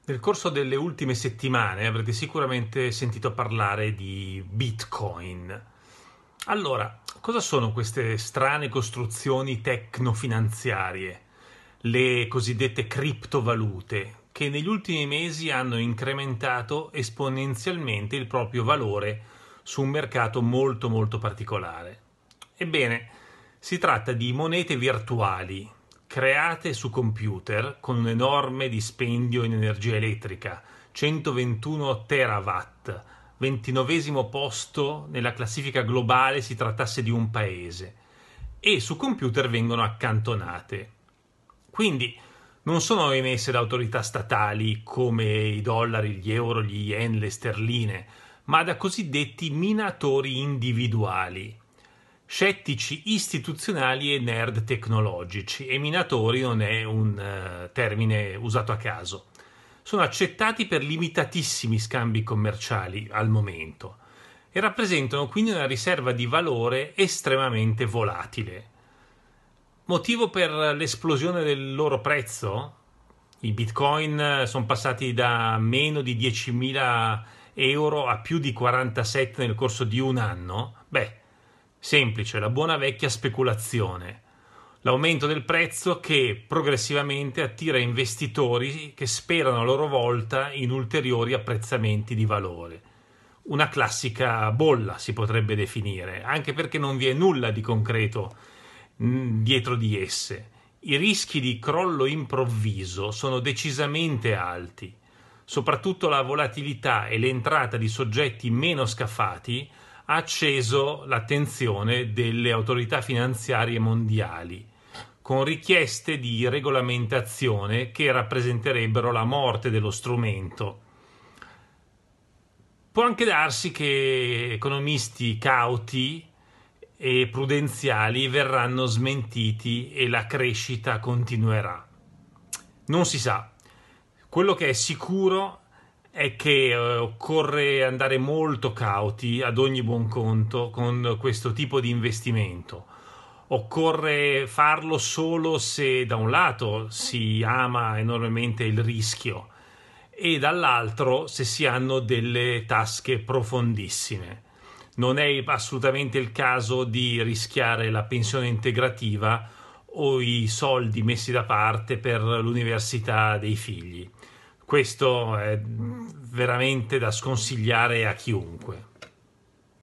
Nel corso delle ultime settimane avrete sicuramente sentito parlare di Bitcoin. Allora, cosa sono queste strane costruzioni tecnofinanziarie, le cosiddette criptovalute, che negli ultimi mesi hanno incrementato esponenzialmente il proprio valore su un mercato molto molto particolare? Ebbene, si tratta di monete virtuali create su computer con un enorme dispendio in energia elettrica, 121 terawatt, 29esimo posto nella classifica globale si trattasse di un paese, e su computer vengono accantonate. Quindi non sono emesse da autorità statali come i dollari, gli euro, gli yen, le sterline, ma da cosiddetti minatori individuali, scettici istituzionali e nerd tecnologici, e minatori non è un termine usato a caso. Sono accettati per limitatissimi scambi commerciali al momento e rappresentano quindi una riserva di valore estremamente volatile. Motivo per l'esplosione del loro prezzo? I bitcoin sono passati da meno di 10.000 euro a più di 47 nel corso di un anno? Beh, semplice, la buona vecchia speculazione. L'aumento del prezzo che progressivamente attira investitori che sperano a loro volta in ulteriori apprezzamenti di valore. Una classica bolla si potrebbe definire, anche perché non vi è nulla di concreto dietro di esse. I rischi di crollo improvviso sono decisamente alti. Soprattutto la volatilità e l'entrata di soggetti meno scafati ha acceso l'attenzione delle autorità finanziarie mondiali, con richieste di regolamentazione che rappresenterebbero la morte dello strumento. Può anche darsi che economisti cauti e prudenziali verranno smentiti e la crescita continuerà. Non si sa. Quello che è sicuro è che occorre andare molto cauti ad ogni buon conto con questo tipo di investimento. Occorre farlo solo se da un lato si ama enormemente il rischio e dall'altro se si hanno delle tasche profondissime. Non è assolutamente il caso di rischiare la pensione integrativa o i soldi messi da parte per l'università dei figli. Questo è veramente da sconsigliare a chiunque.